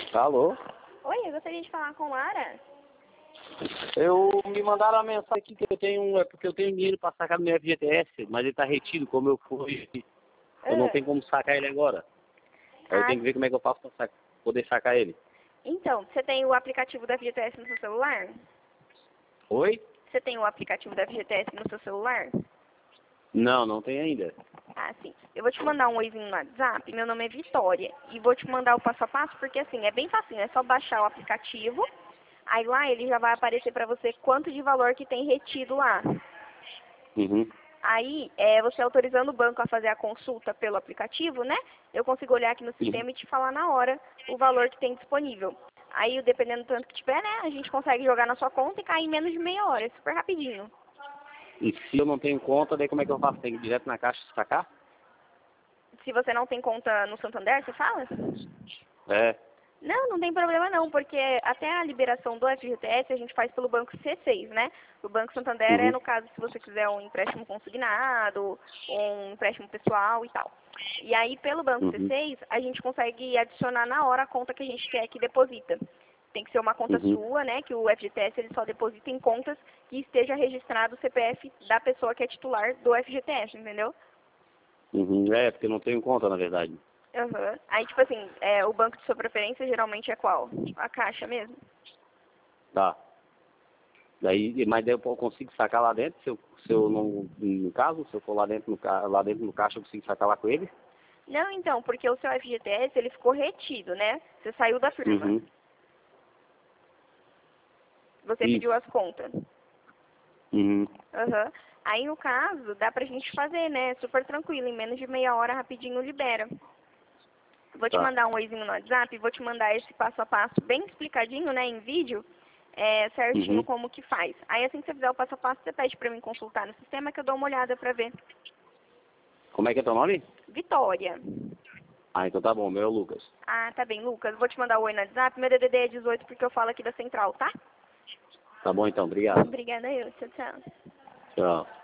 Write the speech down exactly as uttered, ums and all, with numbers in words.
Alô? Oi, eu gostaria de falar com Lara. Eu me mandaram a mensagem aqui que eu tenho, é porque eu tenho dinheiro para sacar no meu F G T S, mas ele está retido, como eu fui, eu não Ah, tenho como sacar ele agora. Aí eu ah, tenho que ver como é que eu faço para sacar, poder sacar ele. então, você tem o aplicativo da F G T S no seu celular? Oi? Você tem o aplicativo da F G T S no seu celular? Não, não tem ainda. Ah, sim. Eu vou te mandar um oizinho no WhatsApp, meu nome é Vitória, e vou te mandar o passo a passo, porque assim, é bem facinho, é só baixar o aplicativo, aí lá ele já vai aparecer pra você quanto de valor que tem retido lá. Uhum. Aí, é, você autorizando o banco a fazer a consulta pelo aplicativo, né? Eu consigo olhar aqui no Uhum. sistema e te falar na hora o valor que tem disponível. Aí, dependendo do tanto que tiver, né? A gente consegue jogar na sua conta e cair em menos de meia hora, é super rapidinho. E se eu não tenho conta, daí como é que eu faço? Tem que ir direto na caixa sacar? Se você não tem conta no Santander, você fala? É. Não, não tem problema não, porque até a liberação do F G T S a gente faz pelo Banco C seis, né? O Banco Santander é, Uhum. no caso, se você quiser um empréstimo consignado, um empréstimo pessoal e tal. E aí, pelo Banco Uhum. C seis, a gente consegue adicionar na hora a conta que a gente quer que deposita. Tem que ser uma conta Uhum. sua, né? Que o F G T S ele só deposita em contas que esteja registrado o C P F da pessoa que é titular do F G T S, entendeu? Uhum. É, porque eu não tenho conta, na verdade. Aham. Aí, tipo assim, é, o banco de sua preferência geralmente é qual? A Caixa mesmo? Tá. Daí, mas daí eu consigo sacar lá dentro, se eu, se eu não, no caso, se eu for lá dentro no, ca- lá dentro no caixa, eu consigo sacar lá com ele? Não, então, porque o seu F G T S, ele ficou retido, né? Você saiu da firma. Uhum. Você pediu Isso. as contas. Uhum. Aham. Aí, no caso, dá pra gente fazer, né? Super tranquilo, em menos de meia hora, rapidinho libera. Vou te Tá. mandar um oizinho no WhatsApp, vou te mandar esse passo a passo bem explicadinho, né, em vídeo, é, certinho Uhum. como que faz. Aí, assim que você fizer o passo a passo, você pede pra mim consultar no sistema que eu dou uma olhada pra ver. Como é que é teu nome? Vitória. Ah, então tá bom, meu é o Lucas. Ah, tá bem, Lucas. Vou te mandar o oi no WhatsApp. Meu D D D é dezoito porque eu falo aqui da central, tá? Tá bom então, obrigado. Obrigada eu. Tchau, tchau. Tchau.